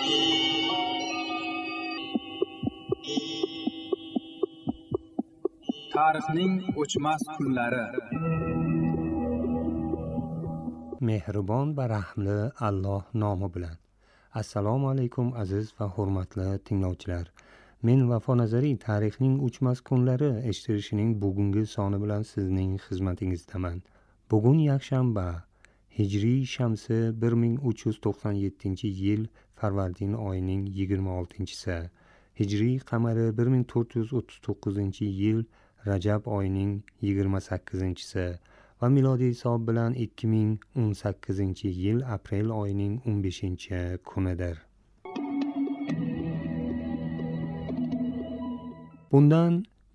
Tarixning o'chmas kunlari. Mehribon va rahmli Alloh nomi bilan. Assalomu alaykum aziz va hurmatli tinglovchilar. Men Vafo Nazariy tarixning o'chmas kunlari eshitirishining bugungi soni bilan sizning xizmatingizdaman. Bugun yakshanba, Hijriy shamsi 1397-yil Farvardin oyining 26-si, Hijriy qamari 1439-yil Rajab oyining 28-si va milodiy hisob bilan 2018-yil aprel oyining 15-kunidir. Bundan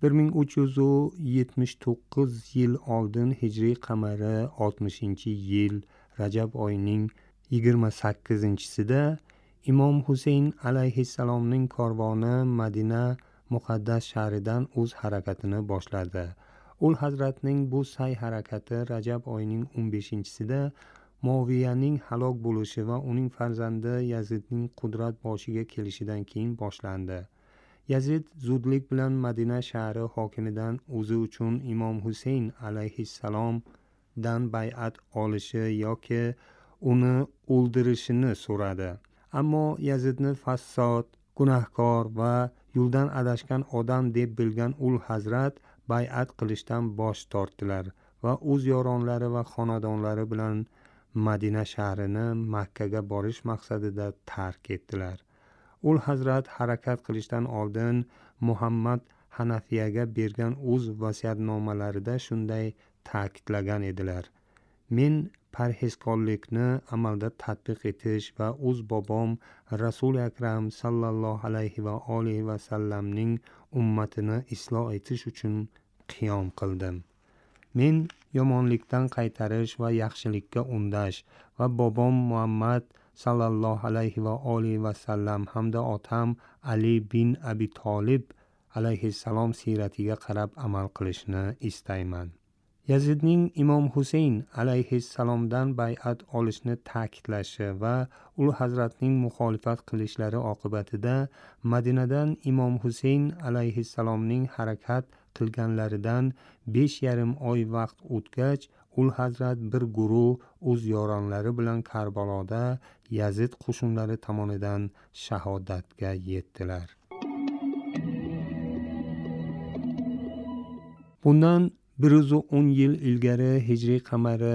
1379 yil oldin Hijriy qamari 60-yil Rajab oyining 28-sida Imom Husayn alayhissalomning korvoni Madina muqaddas shahridan o'z harakatini boshladi. Ul Hazratning bu sa'y harakati Rajab oyining 15-sida Muaviyaning halok bo'lishi va uning farzandi Yazidning qudrat boshiga kelishidan keyin boshlandi. Yazid zudlik bilan Madina shahri hokimidan o'zi uchun Imom Husayn alayhissalomdan bay'at olishi yoki uni o'ldirishini so'radi. Ammo Yazidni fassod, gunohkor va yo'ldan adashgan odam deb bilgan Ul Hazrat bay'at qilishdan bosh tortdilar va o'z yoronlari va xonadonlari bilan Madina shahrini Makkaga borish maqsadida tark etdilar. Ul Hazrat harakat qilishdan oldin Muhammad Hanafiyaga bergan o'z vasiyatnomalarida shunday ta'kidlagan edilar: men parhezkorlikni amalda tatbiq etish va o'z bobom Rasul Akram sallallohu alayhi va olihi va sallamning ummatini isloh etish uchun qiyom qildim. Men yomonlikdan qaytarish va yaxshilikka undash va bobom Muhammad sallallohu alayhi va olihi va sallam hamda otam Ali bin Abi Tolib alayhissalom siyratiga qarab amal qilishni istayman. Yazidning Imom Husayn alayhissalomdan bay'at olishni ta'kidlashi va Ul Hazratning muxolifat qilishlari oqibatida Madinadan Imom Husayn alayhissalomning harakat qilganlaridan 5,5 oy vaqt o'tgach, Ul Hazrat bir guruh o'z yoronlari bilan Karbaloda Yazid qo'shinlari tomonidan shahodatga yetdilar. Bundan 110 yil ilgari Hijriy qamari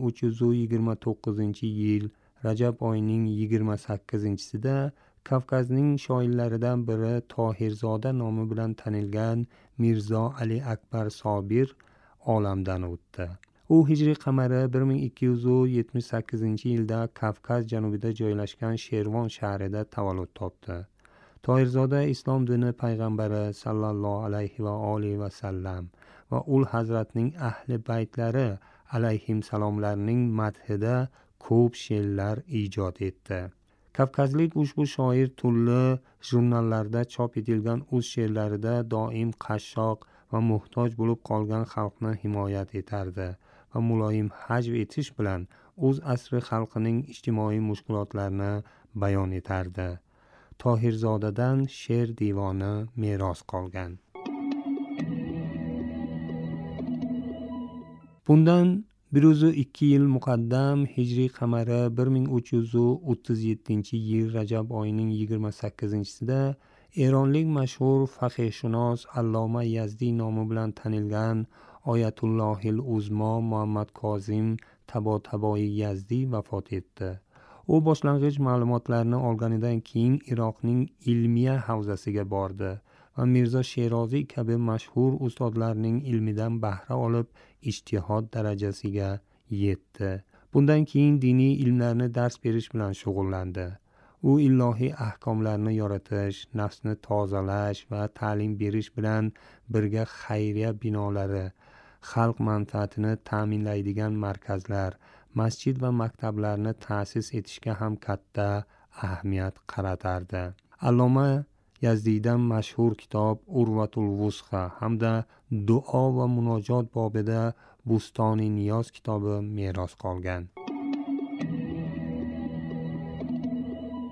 1329-yil Rajab oyining 28-sida Kavkazning shoirlaridan biri Tohirzoda nomi bilan tanilgan Mirzo Ali Akbar Sobir olamdan o'tdi. U Hijriy qamari 1278-yilda Kavkaz janubida joylashgan Shervon shahrida tavallud topdi. Tohirzoda islom dini payg'ambari sallallohu alayhi va olihi va sallam va Ul Hazratning ahli baytlari alayhimsalomlarning madhida ko'p she'rlar ijod etdi. Kavkazlik ushbu shoir turli jurnallarda chop etilgan o'z she'rlarida doim qashshoq va muhtoj bo'lib qolgan xalqni himoyat etardi va muloyim hajv etish bilan o'z asri xalqining ijtimoiy mushkulotlarini bayon etardi. Tohirzodadan she'r divoni meros qolgan. Bundan 102 yil muqaddam Hijriy qamari 1337-yil Rajab oyining 28-sida Eronlik mashhur faqihshunos Alloma Yazdiy nomi bilan tanilgan Oyatullohil Uzmo Muhammad Kozim Tabotaboi Yazdiy vafot etdi. U boshlang'ich ma'lumotlarni olganidan keyin Iroqning ilmiya havzasiga bordi va Mirzo Sheroziy kabi mashhur ustozlarning ilmidan bahra olib ijtihod darajasiga yetdi. Bundan keyin diniy ilmlarni dars berish bilan shug'ullandi. U ilohiy ahkomlarni yoritish, nafsni tozalash va ta'lim berish bilan birga xayriya binolari, xalq manfaatini ta'minlaydigan markazlar, masjid va maktablarni ta'sis etishga ham katta ahamiyat qaratardi. Alloma Yazdiydan mashhur kitob Urvatul Vusqa hamda duo va munojot bobida Bustoni Niyoz kitobi meros qolgan.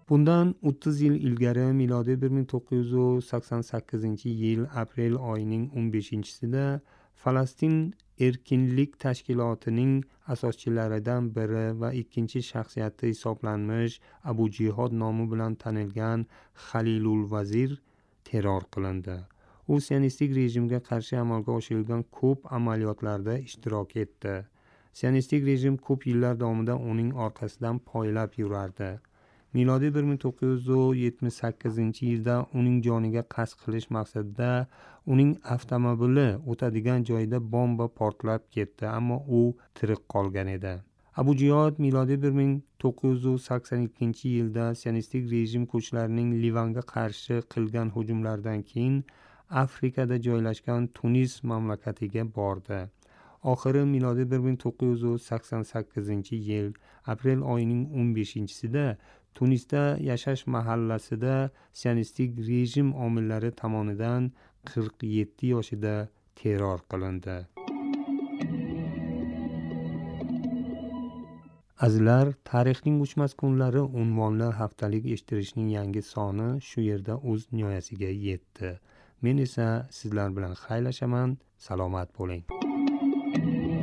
Bundan 30 yil ilgari milodiy 1988-yil aprel oyining 15-sida Falastin erkinlik tashkilotining asoschilaridan biri va ikkinchi shaxsiyati hisoblanmish Abu Jihod nomi bilan tanilgan Xalilul Vazir terror qilindi. U sionistik rejimga qarshi amalga oshirilgan ko'p amaliyotlarda ishtirok etdi. Sionistik rejim ko'p yillar davomida uning orqasidan poylab yurardi. Milodiy 1978-yilda uning joniga qasd qilish maqsadida uning avtomobili o'tadigan joyda bomba portlab ketdi, ammo u tirik qolgan edi. Abu Jihod milodiy 1982-yilda sionistik rejim kuchlarining Livanga qarshi qilgan hujumlaridan keyin Afrikada joylashgan Tunis mamlakatiga bordi. Oxiri milodiy 1988-yil aprel oyining 15-sida Tunisda yashash mahallasida sionistik rejim omillari tomonidan 47 yoshida terror qilindi. Azizlar, tarixning o'chmas kunlari unvonli haftalik eshittirishning yangi soni shu yerda o'z nihoyasiga yetdi. Men esa sizlar bilan xayrlashaman. Salomat bo'ling.